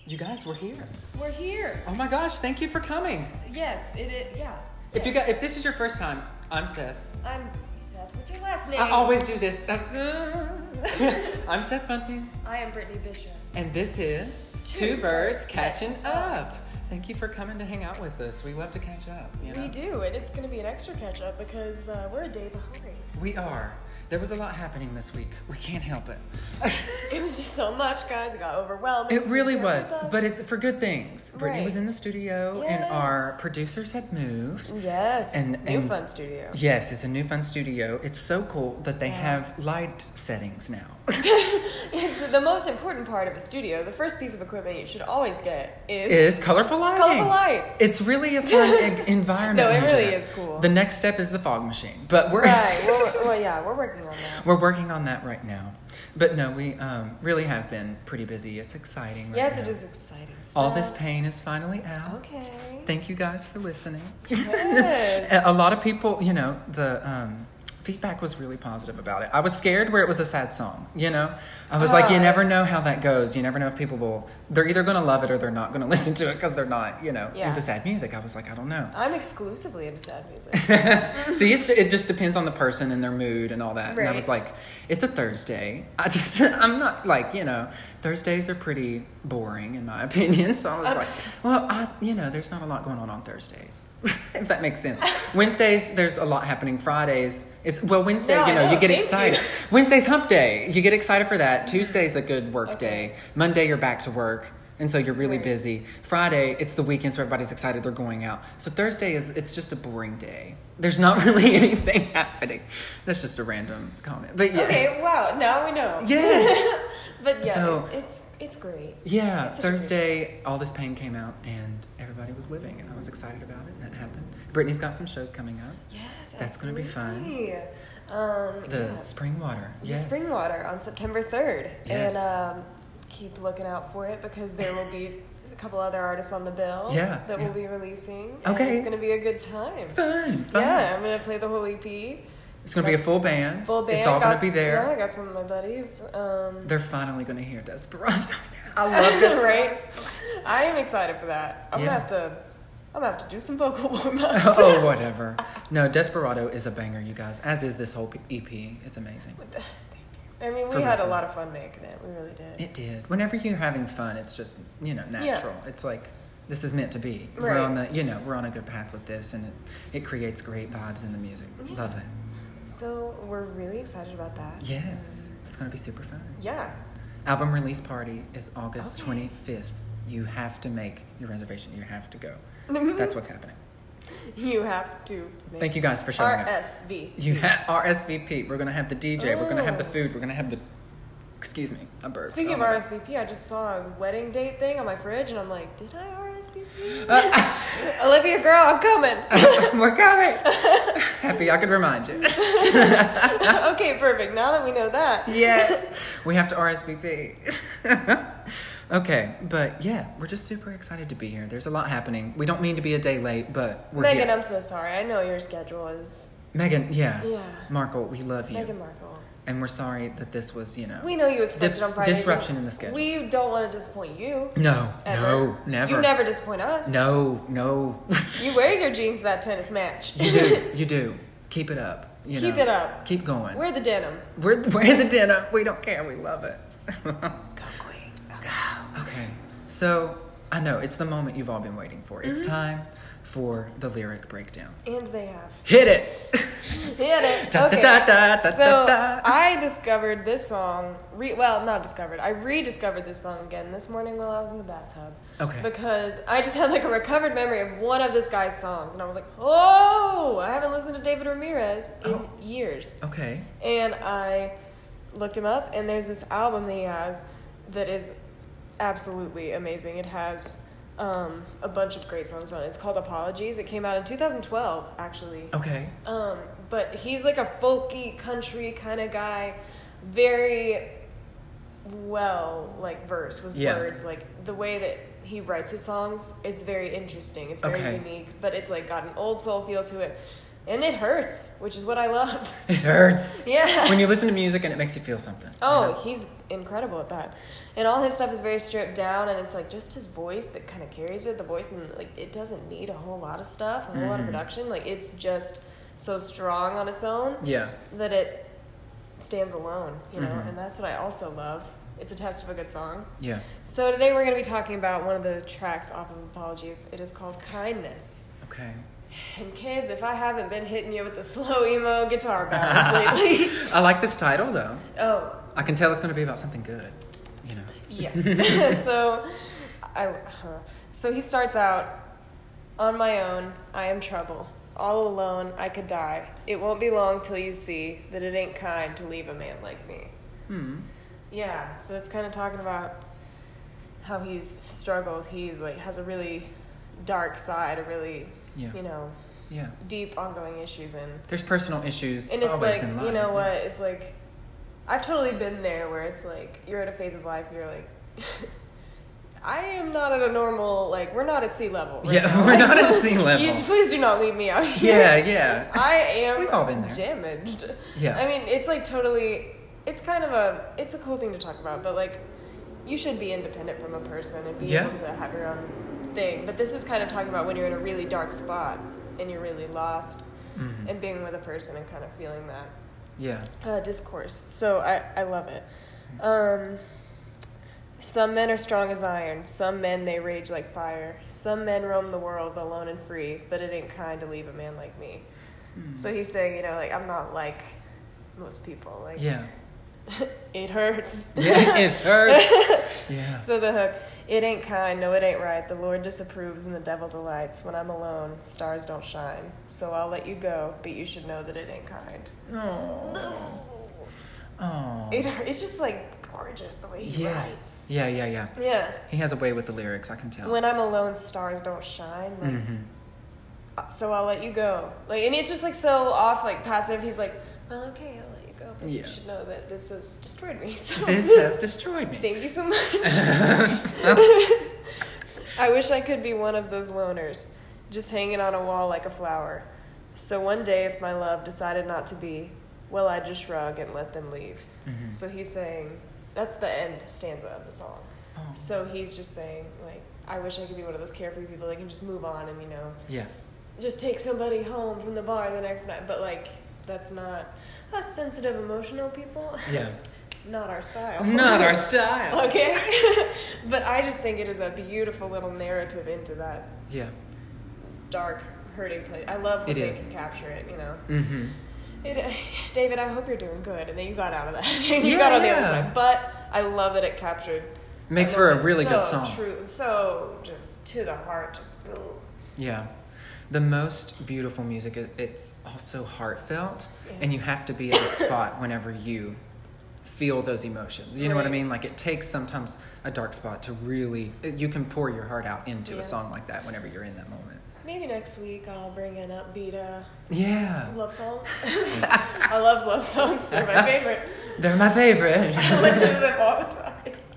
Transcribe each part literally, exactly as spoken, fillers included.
You guys, we're here. We're here. Oh my gosh, thank you for coming. Yes, it is. Yeah. If yes. you got, if this is your first time, I'm Seth. I'm Seth. What's your last name? I always do this. I'm Seth Bunting. I am Brittany Bishop. And this is Two Two Birds Birds Catching Catching Up. Thank you for coming to hang out with us. We love to catch up. You know? We do, and it's going to be an extra catch up because uh, we're a day behind. We are. There was a lot happening this week. We can't help it. It was just so much, guys. It got overwhelming. It really was, Stuff. but it's for good things. Brittany Right. was in the studio, Yes. and our producers had moved. Yes. And- New and- fun studio. Yes, it's a new fun studio. It's so cool that they Yeah. have light settings now. It's the most important part of a studio. The first piece of equipment you should always get is, Is colorful lighting. colorful lights. It's really a fun e- environment. No, it when you do really that. is cool. The next step is the fog machine, but we're Right. Well, well, yeah, we're working on that. we're working on that right now. But no, we um, really have been pretty busy. It's exciting. Right Yes, now. it is exciting stuff. All this pain is finally out. Okay. Thank you guys for listening. Yes. A lot of people, you know, the um, feedback was really positive about it. I was scared where it was a sad song, you know? I was like, you Uh. never know how that goes. You never know if people will, they're either going to love it or they're not going to listen to it because they're not, you know, Yeah. into sad music. I was like, I don't know. I'm exclusively into sad music. See, it's, it just depends on the person and their mood and all that. And I Right. was like, it's a Thursday. I just, I'm not like, you know, Thursdays are pretty boring in my opinion. So I was Uh, like, well, I, you know, there's not a lot going on on Thursdays. If that makes sense. Wednesdays, there's a lot happening. Fridays, it's, well, Wednesday, No, you I know, know. you get Thank excited. you. Wednesday's hump day. You get excited for that. Tuesday's a good work Okay. day. Monday, you're back to work. And so you're really Right. busy. Friday, it's the weekend, so everybody's excited. They're going out. So Thursday is it's just a boring day. There's not really anything happening. That's just a random comment, but yeah. Okay, wow, now we know. Yes. But yeah, So- it's it's great. Yeah. It's such a great Thursday, all this pain came out, and everybody was living, and I was excited about it, and that happened. Brittany's got some shows coming up. Yes, That's gonna be fun. absolutely. Um, The yeah. spring water. The Yes. Spring Water on September third. Yes. And um, keep looking out for it because there will be a couple other artists on the bill Yeah, that yeah. we'll be releasing. And Okay. it's going to be a good time. Fun. Fun. Yeah, I'm going to play the whole E P. It's gonna be a full band. Full band. It's all gonna got be s- there. Yeah, I got some of my buddies. Um, They're finally gonna hear Desperado. I love Desperado. right? I am excited for that. I'm Yeah. gonna have to. I'm gonna have to do some vocal warm-ups. Oh, whatever. No, Desperado is a banger, you guys. As is this whole E P. It's amazing. I mean, we For had a real. lot of fun making it. We really did. It did. Whenever you're having fun, it's just, you know, natural. It's like, this is meant to be. We're Right. on the, you know, we're on a good path with this, and it, it creates great vibes in the music. Yeah. Love it. So we're really excited about that. Yes. It's going to be super fun. Yeah. Album release party is August Okay. twenty-fifth. You have to make your reservation. You have to go. That's what's happening. You have to. Make Thank you guys for showing R up. S V. You have R S V P. We're gonna have the D J. We're gonna have the Oh. food. We're gonna have the. Excuse me, a burp. Speaking Oh of my R God. S V P, I just saw a wedding date thing on my fridge, and I'm like, did I R S V P? Uh, Olivia, girl, I'm coming. We're coming. Happy I could remind you. Okay, perfect. Now that we know that. Yes, we have to R S V P. Okay, but yeah, we're just super excited to be here. There's a lot happening. We don't mean to be a day late, but we're Megan, here. I'm so sorry. I know your schedule is. Megan, yeah. Yeah. Markle, we love you. Meghan Markle. And we're sorry that this was, you know. We know you expect Dis- it on Fridays. disruption in the schedule. We don't want to disappoint you. No, Ever. no, never. You never disappoint us. No, no. You wear your jeans to that tennis match. You do, you do. Keep it up. You Keep know. it up. Keep going. Wear the denim. We're, we're the dinner. We don't care. We love it. Go queen. Okay. So, I know, it's the moment you've all been waiting for. It's Mm-hmm. time for the lyric breakdown. And they have. Hit it! Hit it. Da, da, Okay. da, da, da, So da. I discovered this song. Re- well, not discovered. I rediscovered this song again this morning while I was in the bathtub. Okay. Because I just had like a recovered memory of one of this guy's songs, and I was like, "Oh, I haven't listened to David Ramirez in Oh. years." Okay. And I looked him up, and there's this album that he has that is absolutely amazing. It has um, a bunch of great songs on it. It's called Apologies. It came out in two thousand twelve, actually. Okay. Um, but he's like a folky country kind of guy, very well like verse with Yeah. words. Like the way that he writes his songs, it's very interesting. It's very Okay. unique, but it's like got an old soul feel to it. And it hurts, which is what I love. It hurts. Yeah. When you listen to music and it makes you feel something. Oh, you know? he's incredible at that. And all his stuff is very stripped down, and it's like just his voice that kind of carries it. The voice, and like it doesn't need a whole lot of stuff, a whole Mm-hmm. lot of production. Like it's just so strong on its own Yeah. that it stands alone, you know. Mhm. And that's what I also love. It's a test of a good song. Yeah. So today we're going to be talking about one of the tracks off of Apologies. It is called Kindness. Okay. And kids, if I haven't been hitting you with the slow emo guitar ballads lately, I like this title though. oh I can tell it's going to be about something good. You know. yeah. so, I huh. so he starts out, on my own, I am trouble. All alone, I could die. It won't be long till you see that it ain't kind to leave a man like me. Hmm. Yeah. So it's kind of talking about how he's struggled. He's like has a really dark side, a really Yeah. you know. Yeah. deep ongoing issues in. There's personal issues. And it's always like, in life. you know what, it's like, I've totally been there where it's like, you're at a phase of life, you're like, I am not at a normal, like, we're not at sea level. Right Yeah, now. we're Like, not at sea level. You, please do not leave me out here. Yeah, yeah. I am We've all been there. damaged. Yeah. I mean, it's like totally, it's kind of a, it's a cool thing to talk about, but like, you should be independent from a person and be Yeah. able to have your own thing. But this is kind of talking about when you're in a really dark spot and you're really lost Mhm. and being with a person and kind of feeling that Yeah. uh, discourse. So I, I love it. Um, some men are strong as iron. Some men, they rage like fire. Some men roam the world alone and free, but it ain't kind to leave a man like me. Mm. So he's saying, you know, like, I'm not like most people. Like, Yeah. it hurts. Yeah, it hurts. Yeah. So the hook, it ain't kind, no, it ain't right. The Lord disapproves and the devil delights. When I'm alone, stars don't shine. So I'll let you go, but you should know that it ain't kind. Oh. Oh. It, it's just like gorgeous the way he Yeah. writes. Yeah, yeah, yeah. Yeah. He has a way with the lyrics, I can tell. When I'm alone, stars don't shine. Like, Mhm. so I'll let you go. Like, and it's just like so off, like passive. He's like, well, okay, I'll let you go, but Yeah. you should know that this has destroyed me. So This has destroyed me. thank you so much. I wish I could be one of those loners, just hanging on a wall like a flower. So one day, if my love decided not to be, well, I'd just shrug and let them leave. Mhm. So he's saying, that's the end stanza of the song. Oh. So he's just saying, like, I wish I could be one of those carefree people that can just move on and, you know, Yeah. just take somebody home from the bar the next night. But, like, that's not, that's sensitive, emotional people. Yeah. Not our style. Not our style. Okay? But I just think it is a beautiful little narrative into that Yeah. dark, hurting place. I love when It they is. can capture it, you know. Mm-hmm. It, David, I hope you're doing good. And then you got out of that. you Yeah, got on the yeah. other side. But I love that it captured. Makes I for a know it's really so good song. True, so just to the heart, just ugh. Yeah. The most beautiful music, it- it's also heartfelt, Yeah. and you have to be at a spot whenever you feel those emotions. You know what I Right. mean? Like, it takes sometimes a dark spot to really, you can pour your heart out into Yeah. a song like that whenever you're in that moment. Maybe next week I'll bring an upbeat uh, Yeah. love song. I love love songs. They're my favorite. They're my favorite. I listen to them all the time.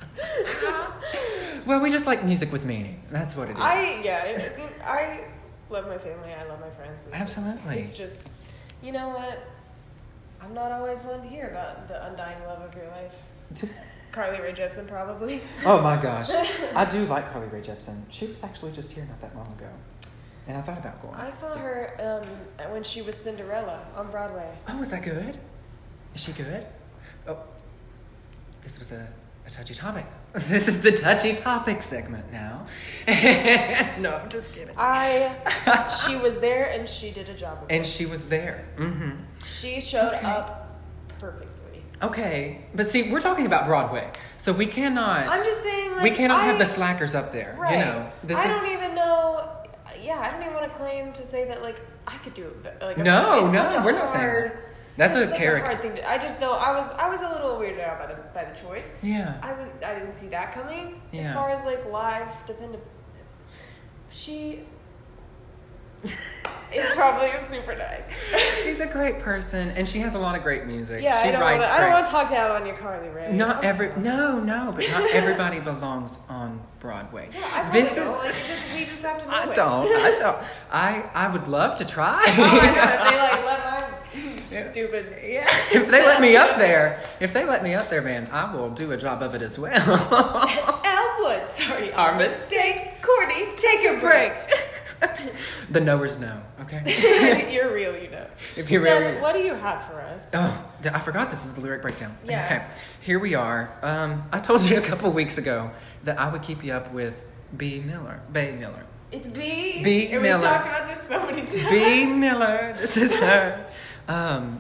Well, we just like music with meaning. That's what it is. I yeah, it, I love my family. I love my friends. Absolutely. It's just, you know what? I'm not always one to hear about the undying love of your life. Carly Rae Jepsen, probably. Oh my gosh. I do like Carly Rae Jepsen. She was actually just here not that long ago. And I thought about going. I saw her um, when she was Cinderella on Broadway. Oh, is that good? Is she good? Oh, this was a, a touchy topic. This is the touchy topic segment now. No, I'm just kidding. I, she was there and she did a job of it. And she was there. Mm-hmm. She showed Okay. up perfectly. Okay, but see, we're talking about Broadway, so we cannot. I'm just saying, like, we cannot I, have the slackers up there. right. You know, this I is. don't even know. Yeah, I don't even want to claim to say that like I could do it. But, like, No, it's no, such a we're not saying hard, that. That's it's a such character. A hard thing to, I just know I was I was a little weirded out by the by the choice. Yeah. I was I didn't see that coming. As Yeah. far as like live dependent, she. It's probably super nice. She's a great person, and she has a lot of great music. Yeah, she I don't writes wanna, I don't want to talk down on your Carly Rae. Not I'm every sorry. no no, but not everybody belongs on Broadway. Yeah, I probably this don't. is Like, it just, we just have to know I it. don't I don't I I would love to try. Oh, I know. If they like let my stupid. Yeah. If they let me up there, if they let me up there, man, I will do a job of it as well. Elwood, sorry, our mistake. Courtney, take your break. The knowers know, okay? You're real, you know. If you're Seth, really- what do you have for us? Oh, th- I forgot this is the lyric breakdown. Yeah. Okay, here we are. Um, I told you a couple weeks ago that I would keep you up with B. Miller. Bay Miller. It's B. B. And Miller. we've talked about this so many times. B. Miller. This is her. Um,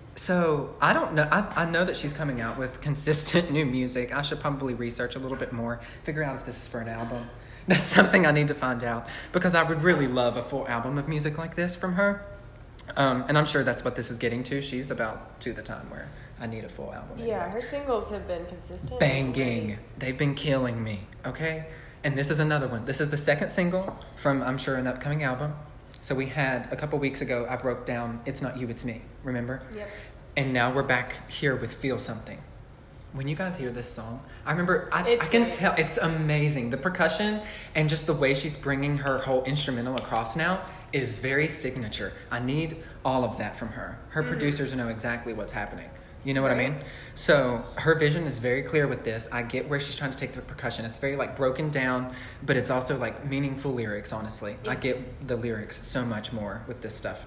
so I don't know. I, I know that she's coming out with consistent new music. I should probably research a little bit more, figure out if this is for an album. That's something I need to find out, because I would really love a full album of music like this from her. Um, and I'm sure that's what this is getting to. She's about to the time where I need a full album. Yeah, anyways. her singles have been consistent. Banging. They've been killing me, okay? And this is another one. This is the second single from, I'm sure, an upcoming album. So we had, a couple weeks ago, I broke down It's Not You, It's Me, remember? Yep. And now we're back here with Feel Something. When you guys hear this song, I remember, I, I It's can great. tell, it's amazing. The percussion and just the way she's bringing her whole instrumental across now is very signature. I need all of that from her. Her Mhm. producers know exactly what's happening. You know what I Right. mean? So her vision is very clear with this. I get where she's trying to take the percussion. It's very like broken down, but it's also like meaningful lyrics, honestly. I Yeah. get the lyrics so much more with this stuff.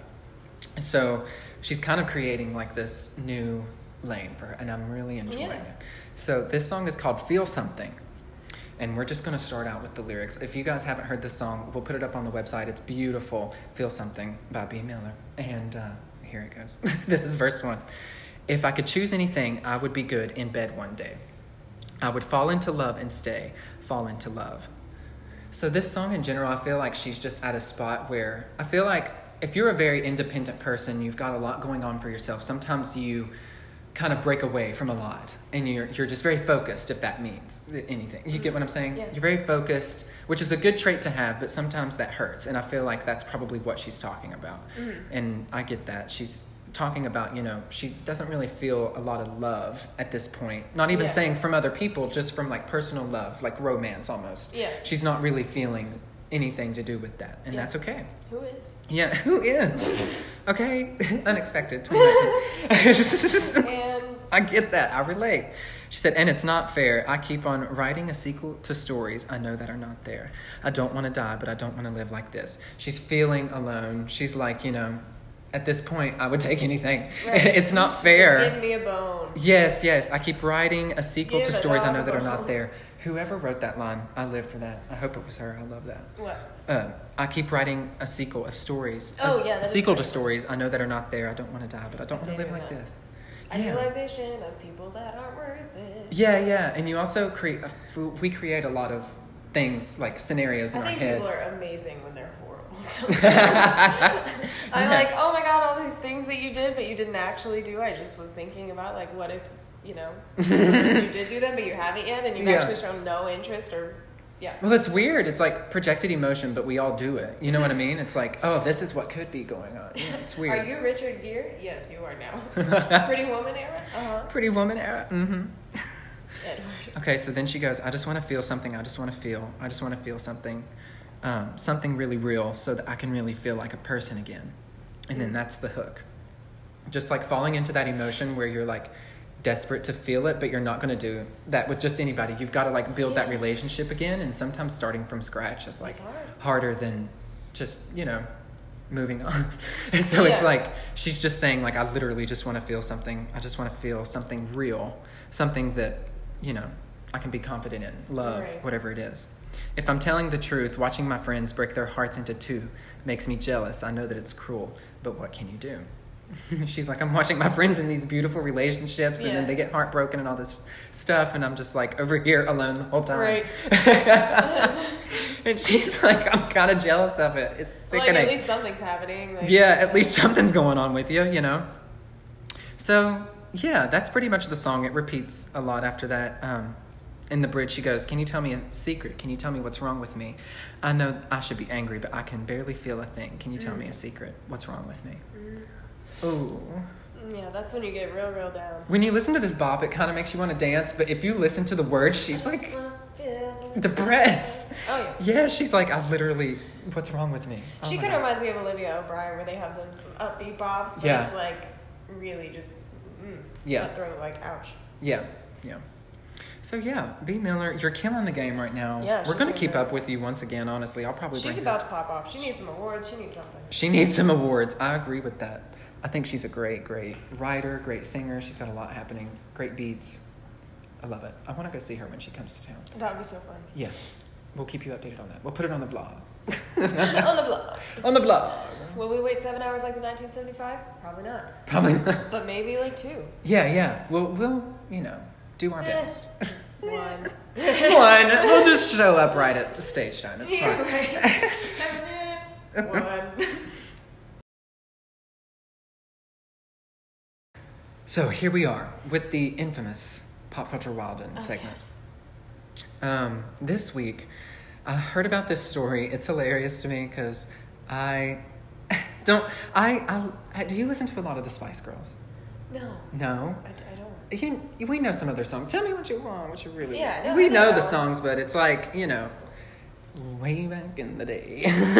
So she's kind of creating like this new lane for her, and I'm really enjoying Yeah. it. So this song is called Feel Something. And we're just going to start out with the lyrics. If you guys haven't heard this song, we'll put it up on the website. It's beautiful. Feel Something by B. Miller. And uh, here it goes. This is verse one. If I could choose anything, I would be good in bed one day. I would fall into love and stay, fall into love. So this song in general, I feel like she's just at a spot where I feel like if you're a very independent person, you've got a lot going on for yourself. Sometimes you kind of break away from a lot, and you're you're just very focused, if that means anything. You get what I'm saying? Yeah. You're very focused, which is a good trait to have, but sometimes that hurts, and I feel like that's probably what she's talking about. Mhm. And I get that. She's talking about, you know, she doesn't really feel a lot of love at this point. Not even Yeah. saying from other people, just from like personal love, like romance almost. Yeah. She's not really feeling anything to do with that, and Yeah. that's okay. Who is? Yeah, who is? Okay, unexpected. twenty nineteen. And I get that. I relate. She said, and it's not fair. I keep on writing a sequel to stories I know that are not there. I don't want to die, but I don't want to live like this. She's feeling alone. She's like, you know, at this point, I would take anything. Right. It's not She said, fair. give me a bone. Yes, yes. I keep writing a sequel Give to a stories I dog know a that are bone. not there. Whoever wrote that line, I live for that. I hope it was her. I love that. What? Uh, I keep writing a sequel of stories. Oh, a yeah, that is sequel to great. stories I know that are not there. I don't want to die, but I don't want to live Understanding like that. this. Yeah. Idealization of people that aren't worth it. Yeah, yeah, and you also create. We create a lot of things like scenarios in I our think head. people are amazing when they're horrible sometimes. I'm Yeah. like, oh my god, all these things that you did, but you didn't actually do. I just was thinking about, like, what if, you know, so you did do them, but you haven't yet, and you've Yeah. actually shown no interest or, yeah. Well, it's weird. It's like projected emotion, but we all do it. You know what I mean? It's like, oh, this is what could be going on. Yeah, it's weird. Are you Richard Gere? Yes, you are now. Pretty Woman era? Uh-huh. Pretty Woman era? Mm-hmm. Edward. Okay, so then she goes, I just want to feel something. I just want to feel. I just want to feel something. Um, something really real so that I can really feel like a person again. And then that's the hook. Just like falling into that emotion where you're like desperate to feel it, but you're not going to do that with just anybody. You've got to like build that Yeah. relationship again. And sometimes starting from scratch is like It's hard. harder than just, you know, moving on. And so it's Yeah. like, she's just saying like, I literally just want to feel something. I just want to feel something real, something that, you know, I can be confident in, love, Right. whatever it is. If I'm telling the truth, watching my friends break their hearts into two makes me jealous. I know that it's cruel, but what can you do? She's like, I'm watching my friends in these beautiful relationships, and Yeah. then they get heartbroken and all this stuff, and I'm just like over here alone the whole time. Right. And she's like, I'm kind of jealous of it. It's Like, sickening. at least something's happening. Like, Yeah, at least something's going on with you, you know? So, yeah, that's pretty much the song. It repeats a lot after that. Um, in the bridge, she goes, "Can you tell me a secret? Can you tell me what's wrong with me? I know I should be angry, but I can barely feel a thing. Can you tell mm. me a secret? What's wrong with me?" Mm. Ooh. Yeah, that's when you get real, real down. When you listen to this bop, it kind of makes you want to dance, but if you listen to the words, she's like depressed. Oh, yeah. Yeah, she's like, I literally, what's wrong with me? Oh she kind of reminds me of Olivia O'Brien, where they have those upbeat bops, but yeah. it's like really just mm, yeah. cutthroat, like, ouch. Yeah, yeah. So yeah, B. Miller, you're killing the game right now. Yeah, we're gonna keep up with you once again. Honestly, I'll probably. She's about to pop off. She needs some awards. She needs something. She needs some awards. I agree with that. I think she's a great, great writer, great singer. She's got a lot happening. Great beats. I love it. I want to go see her when she comes to town. That would be so fun. Yeah, we'll keep you updated on that. We'll put it on the vlog. On the vlog. On the vlog. Will we wait seven hours like the nineteen seventy-five? Probably not. Probably not. But maybe like two. Yeah, yeah. We'll, we'll, you know, do our eh. best. One. One. We'll just show up right at stage time. It's yeah, fine. Right. One. So here we are with the infamous Pop Culture Wildin' oh, segment. Yes. Um, this week, I heard about this story. It's hilarious to me because I don't. I, I do you listen to a lot of the Spice Girls? No. No. I, I don't. You, we know some of their songs. Tell me what you want. What you really yeah, want. No, we I know, know the songs, but it's like you know, way back in the day.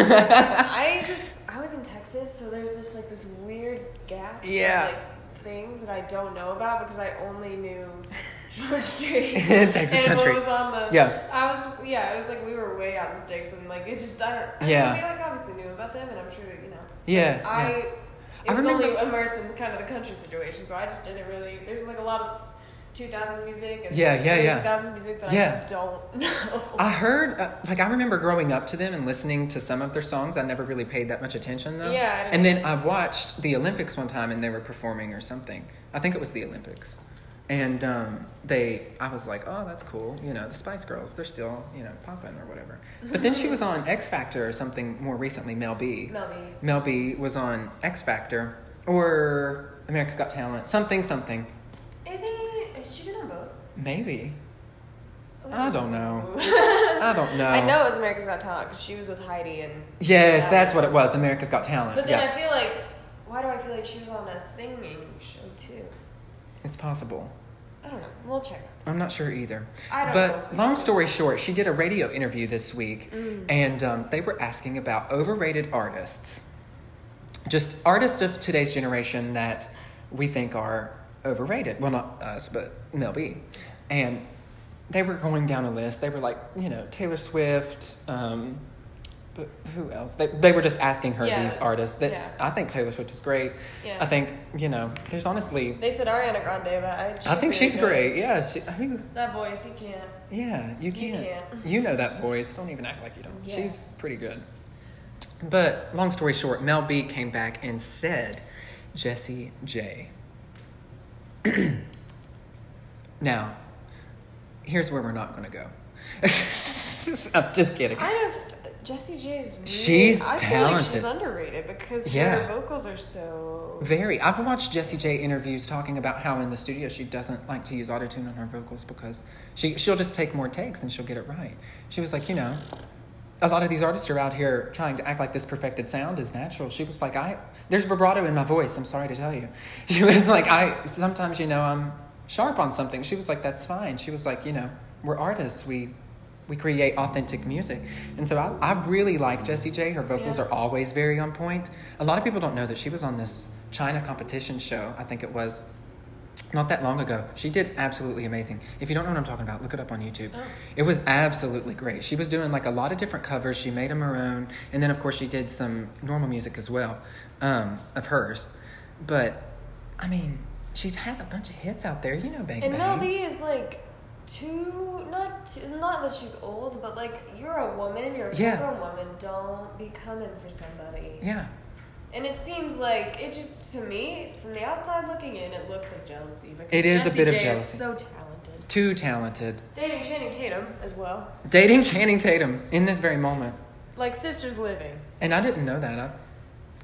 I just I was in Texas, so there's just like this weird gap. Yeah. Of, like, things that I don't know about because I only knew George Strait. Texas and country. What was on the? Yeah. I was just yeah. It was like we were way out in sticks and like it just I don't. I yeah. mean, like obviously knew about them and I'm sure that you know. Yeah. I. Yeah. It I was remember, only immersed in kind of the country situation, so I just didn't really. There's like a lot of two thousands music and yeah, yeah, yeah. two thousands music that yeah. I just don't know. I heard, uh, like, I remember growing up to them and listening to some of their songs. I never really paid that much attention, though. Yeah. And then I watched the Olympics one time and they were performing or something. I think it was the Olympics. And um, they, I was like, oh, that's cool. You know, the Spice Girls, they're still, you know, popping or whatever. But then she was on X Factor or something more recently, Mel B. Mel B. Mel B was on X Factor or America's Got Talent, something, something. I think, has she been on both? Maybe. Ooh. I don't know. I don't know. I know it was America's Got Talent because she was with Heidi and... Yes, yeah. That's what it was, America's Got Talent. But then yeah. I feel like, why do I feel like she was on a singing show too? It's possible. I don't know. We'll check. I'm not sure either. I don't but know. long story short, she did a radio interview this week, mm. and um, they were asking about overrated artists. Just artists of today's generation that we think are overrated. Well, not us, but Mel B. And they were going down a list. They were like, you know, Taylor Swift, um, but who else? They they were just asking her yeah. these artists that yeah. I think Taylor Swift is great. Yeah. I think, you know, there's honestly... They said Ariana Grande, but I, she's I think really she's good. great. Yeah. She, I mean, that voice, you can't. Yeah, you can't. You can't. You know that voice. Don't even act like you don't. Yeah. She's pretty good. But long story short, Mel B came back and said Jessie J. Now, here's where we're not going to go. I'm just kidding. I just Jessie J's. Really, she's I talented. feel like she's underrated because yeah. her vocals are so very. I've watched Jessie J interviews talking about how in the studio she doesn't like to use autotune on her vocals because she she'll just take more takes and she'll get it right. She was like, you know, a lot of these artists are out here trying to act like this perfected sound is natural. She was like, I there's vibrato in my voice. I'm sorry to tell you. She was like, I sometimes you know I'm sharp on something. She was like, that's fine. She was like, you know, we're artists. We we create authentic music. And so I, I really like Jessie J. Her vocals yeah. are always very on point. A lot of people don't know that she was on this China competition show. I think it was not that long ago. She did absolutely amazing. If you don't know what I'm talking about, look it up on YouTube. Oh. It was absolutely great. She was doing like a lot of different covers. She made them her own. And then, of course, she did some normal music as well um, of hers. But, I mean, she has a bunch of hits out there. You know, Bang And Bang. Mel B is like too, not too, not that she's old, but like you're a woman, you're a yeah. grown woman. Don't be coming for somebody. Yeah. And it seems like, it just, to me, from the outside looking in, it looks like jealousy. Because It is Jessie a bit J of jealousy. Is so talented. Too talented. Dating Channing Tatum as well. Dating Channing Tatum in this very moment. Like sisters living. And I didn't know that. I,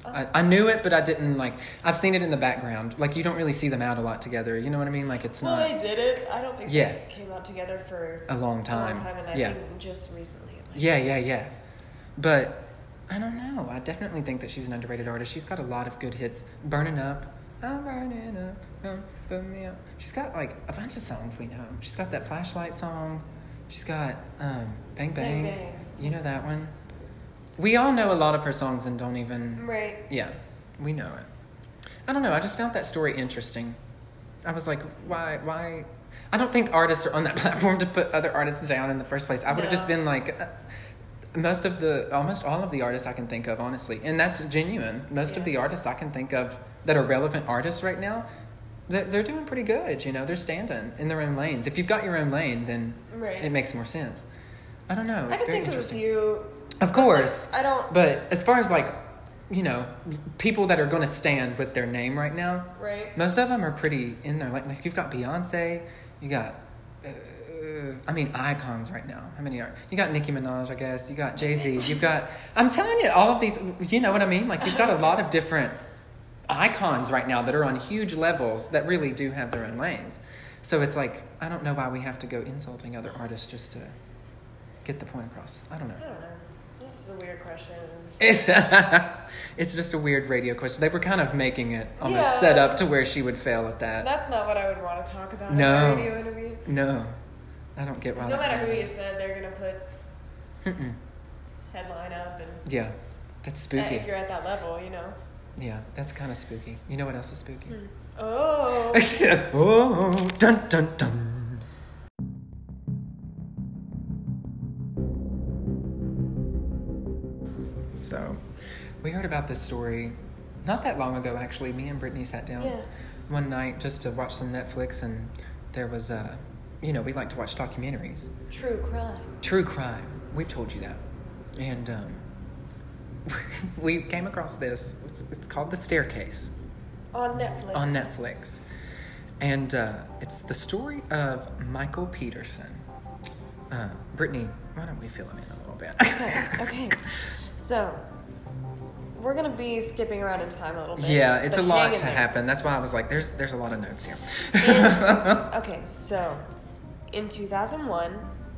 Oh. I, I knew it, but I didn't like. I've seen it in the background. Like you don't really see them out a lot together. You know what I mean? Like it's well, not. they did it. I don't think Yeah. they came out together for A long time. A long time, and I Yeah. think just recently. Like, Yeah, yeah, yeah. But I don't know. I definitely think that she's an underrated artist. She's got a lot of good hits. Burning Up. I'm burning up. Come burn me up. She's got like a bunch of songs we know. She's got that Flashlight song. She's got um, Bang Bang. Bang Bang. You know that one? We all know a lot of her songs and don't even... Right. Yeah, we know it. I don't know. I just found that story interesting. I was like, why, why... I don't think artists are on that platform to put other artists down in the first place. I would have No. just been like... Uh, most of the... Almost all of the artists I can think of, honestly. And that's genuine. Most Yeah. of the artists I can think of that are relevant artists right now, they're, they're doing pretty good, you know? They're standing in their own lanes. If you've got your own lane, then Right. it makes more sense. I don't know. I It's can very think of a interesting. few. Of course. Like, I don't. But as far as like, you know, people that are going to stand with their name right now, Right. most of them are pretty in there. Like, like you've got Beyonce, you got, uh, I mean, icons right now. How many are? You got Nicki Minaj, I guess. You got Jay-Z. You've got, I'm telling you, all of these, you know what I mean? Like, you've got a lot of different icons right now that are on huge levels that really do have their own lanes. So it's like, I don't know why we have to go insulting other artists just to get the point across. I don't know. I don't know. This is a weird question. It's it's just a weird radio question. They were kind of making it almost Yeah. set up to where she would fail at that. That's not what I would want to talk about No. in a radio interview. No, I don't get why. Because no that's matter who happening. you said, they're gonna put Mm-mm. headline up, and Yeah, that's uh, spooky. if you're at that level, you know. Yeah, that's kind of spooky. You know what else is spooky? Hmm. Oh. Oh, dun dun dun. So, we heard about this story not that long ago, actually. Me and Brittany sat down Yeah. one night just to watch some Netflix, and there was, uh, you know, we like to watch documentaries. True crime. True crime. We've told you that. And um, we came across this. It's, it's called The Staircase On Netflix. on Netflix. And uh, it's the story of Michael Peterson. Uh, Brittany, why don't we fill him in a little bit? Okay. Okay. So, we're gonna be skipping around in time a little bit. Yeah, it's a but lot hang in to there. happen. That's why I was like, there's there's a lot of notes here. In- okay, so in two thousand one,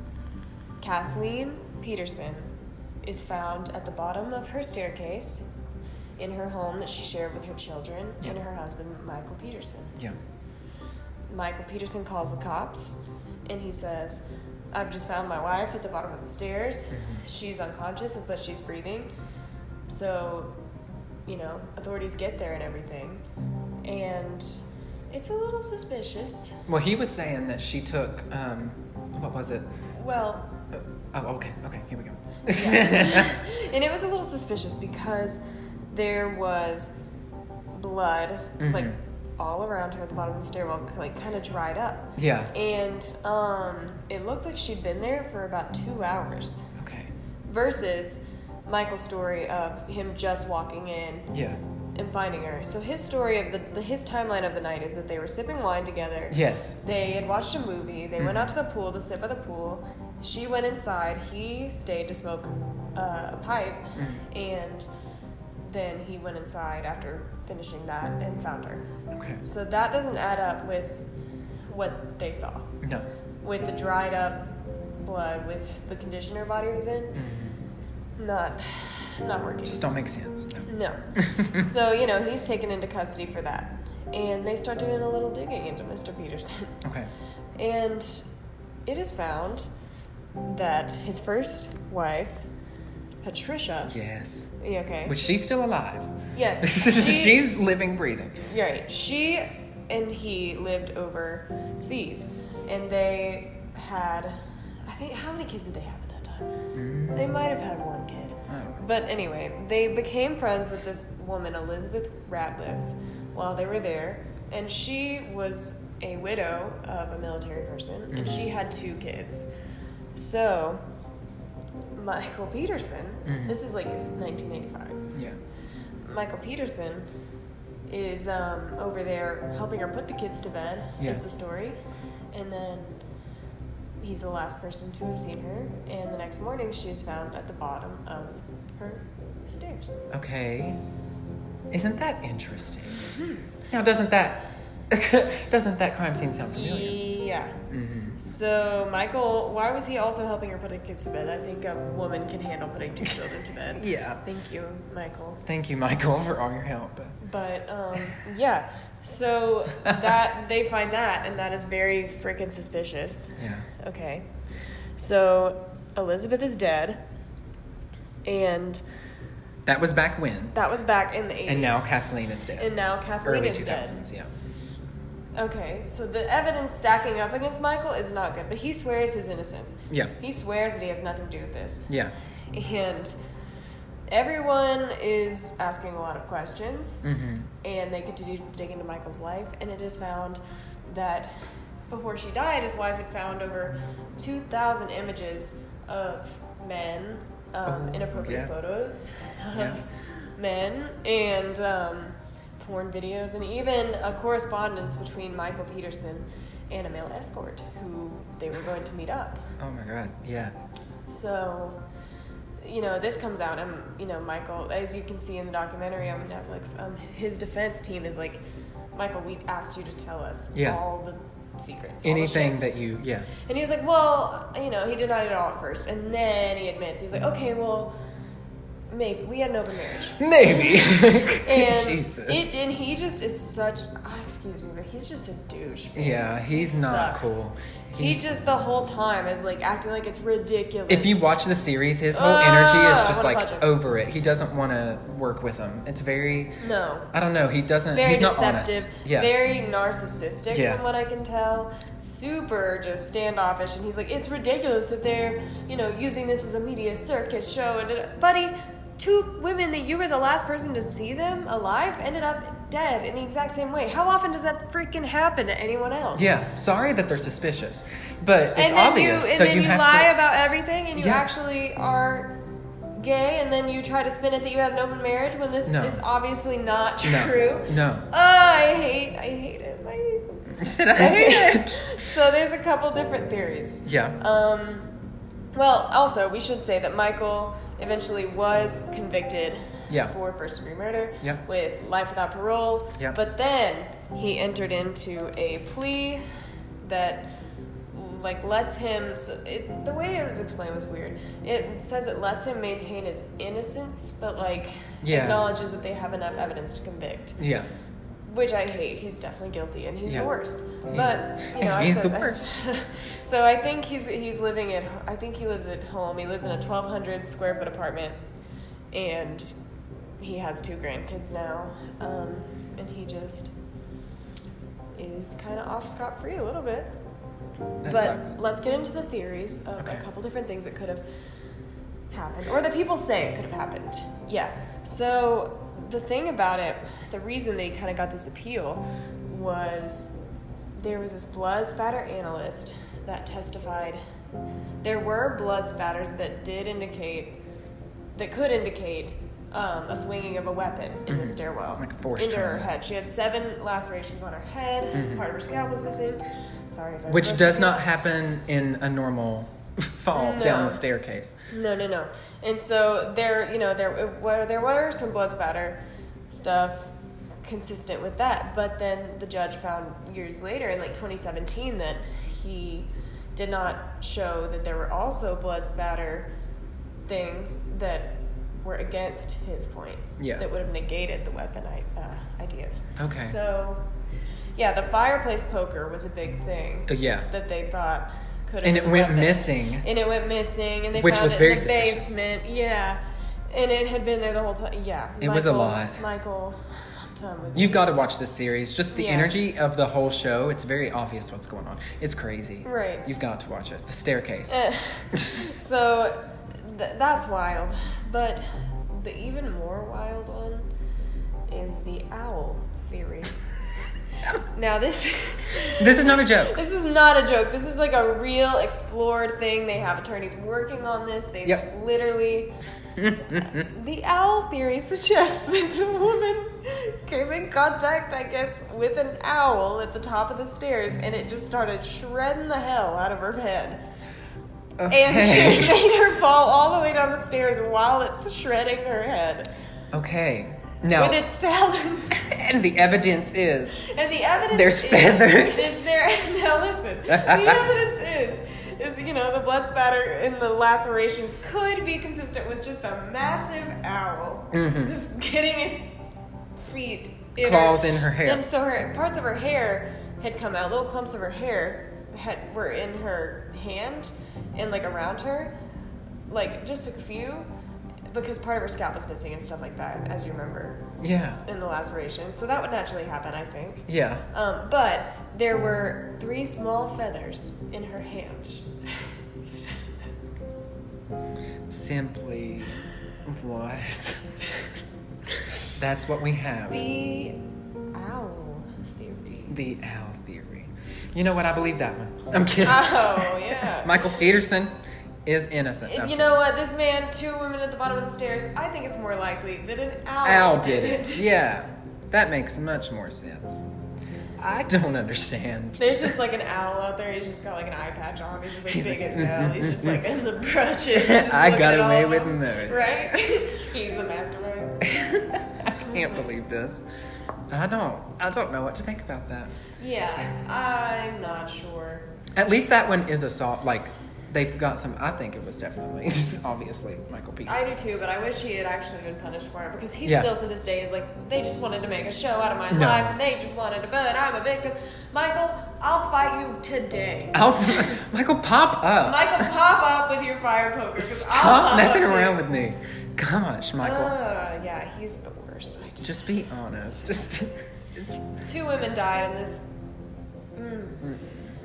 Kathleen Peterson is found at the bottom of her staircase in her home that she shared with her children Yeah. and her husband, Michael Peterson. Yeah. Michael Peterson calls the cops and he says, I've just found my wife at the bottom of the stairs. Mhm. She's unconscious, but she's breathing. So, you know, authorities get there and everything. And it's a little suspicious. Well, he was saying that she took, um, what was it? Well, Uh, oh, okay, okay, here we go. yeah. And it was a little suspicious because there was blood, Mhm. like, all around her at the bottom of the stairwell, like, kind of dried up. Yeah. And um, it looked like she'd been there for about two hours. Okay. Versus Michael's story of him just walking in Yeah. and finding her. So his story of the, the his timeline of the night is that they were sipping wine together. Yes. They had watched a movie. They went Mhm. out to the pool to sit by the pool. She went inside. He stayed to smoke uh, a pipe, Mhm. and then he went inside after finishing that and found her. Okay. So that doesn't add up with what they saw, No. with the dried up blood, with the condition her body was in. Mhm. Not, not working. Just don't make sense. No. No. So, you know, he's taken into custody for that. And they start doing a little digging into Mister Peterson. Okay. And it is found that his first wife, Patricia. Yes. Yeah, okay. Which she's still alive. Yes. She's living, breathing. Right. She and he lived overseas. And they had, I think, how many kids did they have at that time? Mm. They might have had one kid. Oh. But anyway, they became friends with this woman, Elizabeth Ratliff, while they were there. And she was a widow of a military person, and Mhm. she had two kids. So, Michael Peterson, Mhm. this is like nineteen eighty-five. Yeah. Michael Peterson is um, over there helping her put the kids to bed, Yeah. is the story. And then he's the last person to have seen her. And the next morning, she is found at the bottom of her stairs. Okay. Isn't that interesting? Now, doesn't that doesn't that crime scene sound familiar? Yeah. Mm-hmm. So Michael, why was he also helping her put the kids to bed? I think a woman can handle putting two children to bed. Yeah. Thank you, Michael. Thank you, Michael, for all your help. But um, yeah. So that they find that, and that is very freaking suspicious. Yeah. Okay. So Elizabeth is dead, and That was back when. that was back in the eighties. And now Kathleen is dead. And now Kathleen Early is two thousands, dead. yeah. Okay, so the evidence stacking up against Michael is not good, but he swears his innocence. Yeah. He swears that he has nothing to do with this. Yeah. And everyone is asking a lot of questions, Mm-hmm. and they continue to dig into Michael's life, and it is found that before she died, his wife had found over two thousand images of men, um, Oh, inappropriate yeah. photos of Yeah. men, and um, porn videos, and even a correspondence between Michael Peterson and a male escort who they were going to meet up. Oh my God. Yeah. So, you know, this comes out, and, you know, Michael, as you can see in the documentary on Netflix, um, his defense team is like, Michael, we asked you to tell us Yeah. all the secrets. all the Anything shit." that you, yeah. And he was like, well, you know, he denied it all at first, and then he admits, he's like, okay, well, maybe, we had an open marriage. Maybe. And Jesus. it, and he just is such, ah, excuse me, but he's just a douche. Man. Yeah, he's not Sucks. cool. He He's, just the whole time is like acting like it's ridiculous. if you watch the series, his whole Ah, energy I is just wanna like punch him. over it. He doesn't want to work with them. It's very, no, I don't know. He doesn't. very he's not deceptive, honest. Yeah. very narcissistic Yeah. from what I can tell. Super just standoffish, and he's like, it's ridiculous that they're, you know, using this as a media circus show. And buddy, two women that you were the last person to see them alive ended up dead in the exact same way. How often does that freaking happen to anyone else? Yeah. Sorry that they're suspicious, but it's and then obvious. you and so then you, you, have lie to. about everything, and you Yeah. actually are gay, and then you try to spin it that you had an open marriage when this No. is obviously not No. true. No. Oh, I hate, I hate it. I hate it. Should I hate it? So there's a couple different theories. Yeah. Um, well, also we should say that Michael eventually was convicted Yeah. for first degree murder Yeah. with life without parole. Yeah. But then he entered into a plea that like lets him. So it, the way it was explained was weird. It says it lets him maintain his innocence, but like Yeah. acknowledges that they have enough evidence to convict. Yeah. Which I hate. He's definitely guilty, and he's Yeah. the worst. He- But you know, I've he's said the that. worst. So I think he's he's living at. I think he lives at home. He lives in a twelve hundred square foot apartment, and he has two grandkids now. Um, and he just is kind of off scot free a little bit. That but sucks. let's get into the theories of Okay. a couple different things that could have happened, or that people say it could have happened. Yeah. So the thing about it, the reason they kind of got this appeal was there was this blood spatter analyst that testified. There were blood spatters that did indicate, that could indicate um, a swinging of a weapon in the Mhm. stairwell Like a forced into her trauma. head. She had seven lacerations on her head. Mhm. Part of her scalp was missing. Sorry if I Which roasted does you. not happen in a normal fall No. down the staircase. No, no, no. And so there, you know, there were there were some blood spatter stuff consistent with that, but then the judge found years later, in like twenty seventeen, that he did not show that there were also blood spatter things that were against his point. Yeah. That would have negated the weapon I, uh, idea. Okay. So, yeah, the fireplace poker was a big thing Uh, yeah. that they thought could have And been it the went weapon. missing. And it went missing, and they Which found was it very in the suspicious. basement. Yeah, and it had been there the whole time. Yeah, It was a Michael- lot. Michael, I'm done with You've you. got to watch this series. Just the Yeah. energy of the whole show. It's very obvious what's going on. It's crazy. Right. You've got to watch it. The staircase. Eh, so th- that's wild, but the even more wild one is the owl theory. Now this. This is not a joke. This is not a joke. This is like a real explored thing. They have attorneys working on this. They Yep. literally. The owl theory suggests that the woman came in contact, I guess, with an owl at the top of the stairs, and it just started shredding the hell out of her head. And she Okay. made her fall all the way down the stairs while it's shredding her head. Okay. No. with its talons. And the evidence is And the evidence there's is, feathers. Is there now listen. The evidence is is you know, the blood spatter in the lacerations could be consistent with just a massive owl Mhm. just getting its feet in Claws her, in her hair. And so her parts of her hair had come out, little clumps of her hair had were in her hand and like around her. Like just a few. Because part of her scalp was missing and stuff like that, as you remember. Yeah. In the laceration. So that would naturally happen, I think. Yeah. Um, but there were three small feathers in her hand. Simply what? That's what we have. The owl theory. The owl theory. You know what? I believe that one. I'm kidding. Oh, yeah. Michael Peterson is innocent. And No. you know what? This man, two women at the bottom of the stairs, I think it's more likely that an owl, Owl did it. Yeah. That makes much more sense. I don't understand. There's just like an owl out there. He's just got like an eye patch on. He's just like big as hell. He's just like in the brushes. just I looking got at all away of with them. murder. Right? He's the mastermind. I can't believe this. I don't. I don't know what to think about that. Yeah, I'm not sure. At least that one is a soft. Like they've got some. I think it was definitely, obviously, Michael Peterson. I do too, but I wish he had actually been punished for it because he Yeah. still to this day is like, they just wanted to make a show out of my No. life and they just wanted to, but I'm a victim. Michael, I'll fight you today. I'll, Michael, pop up. Michael, pop up with your fire poker. 'Cause I'll Stop pop messing up around too. with me. Gosh, Michael. Uh, yeah, he's the worst. I just, Just be honest. Just. two women died in this. Mm. Mm.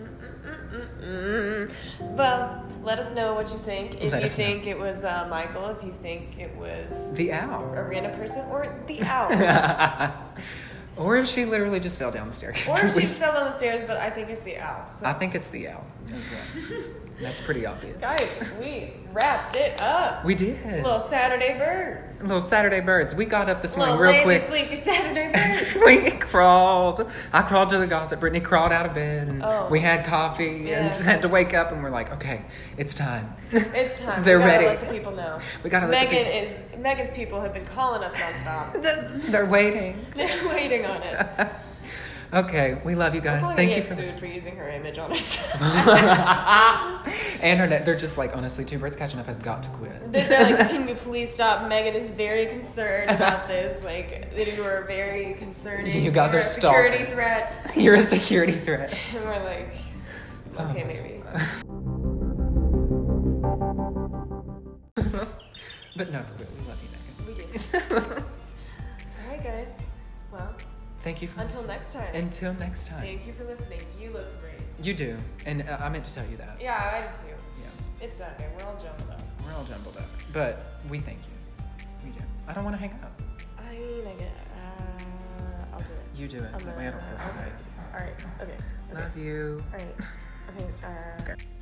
Mm. Well, let us know what you think. If Let you us know. think it was uh, Michael, if you think it was The owl. a random person, or the owl. Or if she literally just fell down the staircase. Or if she just fell down the stairs, but I think it's the owl. So. I think it's the owl as well. That's pretty obvious. Guys, we wrapped it up. We did. Little Saturday birds. Little Saturday birds. We got up this morning Little real lazy, quick. sleepy Saturday birds. We crawled. I crawled to the gossip. Brittany crawled out of bed, and Oh. we had coffee, Yeah. and had to wake up, and we're like, okay, it's time. It's time. They're we gotta ready. let the people know. We gotta let the Megan people- is Megan's people have been calling us nonstop. They're waiting. They're waiting on it. Okay, we love you guys. We're Thank gonna you get for sued for using her image on us. And her net, they're just like, honestly, Two Birds Catching Up has got to quit. They're, they're like, can you please stop? Megan is very concerned about this. Like, that you are very concerning. You guys You're are a security stalkers. threat. You're a security threat. And we're like, okay, Oh. maybe. But no, for real, we love you, We do. Megan. All right, guys. Well, Thank you for until listening. next time. Until next time. Thank you for listening. You look great. You do, and uh, I meant to tell you that. Yeah, I did too. Yeah, It's Saturday. We're all jumbled up. we're all jumbled up, but we thank you. We do. I don't want to hang up. I mean, I get. Uh, I'll do it. You do it. I'm That way I don't gonna- feel so okay. bad. All right. Okay. Okay. Love you. All right. Okay. Uh, Okay.